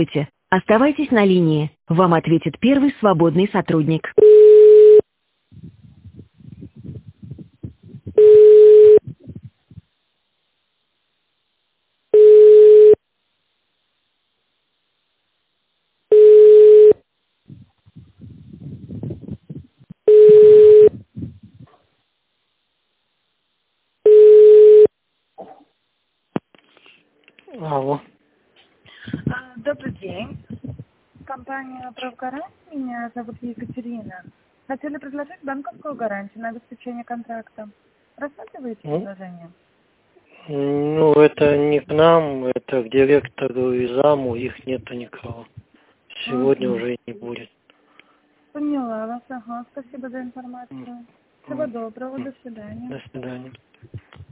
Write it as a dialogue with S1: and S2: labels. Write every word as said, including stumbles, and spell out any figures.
S1: Оставайтесь на линии. Вам ответит первый свободный сотрудник.
S2: Алло.
S3: А, Добрый день. Компания «Правгарант». Меня зовут Екатерина. Хотели предложить банковскую гарантию на обеспечение контракта. Рассматриваете
S2: Ну,
S3: предложение?
S2: ну, это не к нам, это к директору и заму, их нету никого. Сегодня
S3: Угу.
S2: уже не будет.
S3: Поняла вас. Ага. Спасибо за информацию. Всего
S2: М,
S3: доброго.
S2: м.
S3: До свидания.
S2: До свидания.